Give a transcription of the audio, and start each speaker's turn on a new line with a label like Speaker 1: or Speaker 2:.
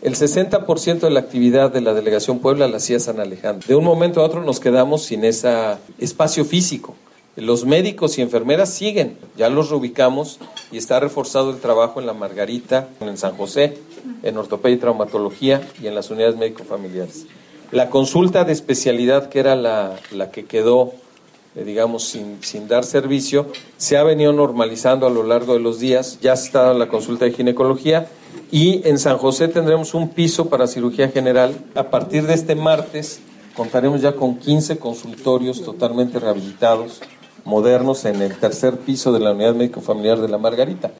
Speaker 1: El 60% de la actividad de la Delegación Puebla la hacía San Alejandro. De un momento a otro nos quedamos sin ese espacio físico. Los médicos y enfermeras siguen, ya los reubicamos y está reforzado el trabajo en la Margarita, en San José, en ortopedia y traumatología y en las unidades médico-familiares. La consulta de especialidad, que era la que quedó, digamos, sin dar servicio, se ha venido normalizando a lo largo de los días. Ya se está dando la consulta de ginecología y en San José tendremos un piso para cirugía general. A partir de este martes contaremos ya con 15 consultorios totalmente rehabilitados, modernos, en el tercer piso de la unidad médico-familiar de la Margarita.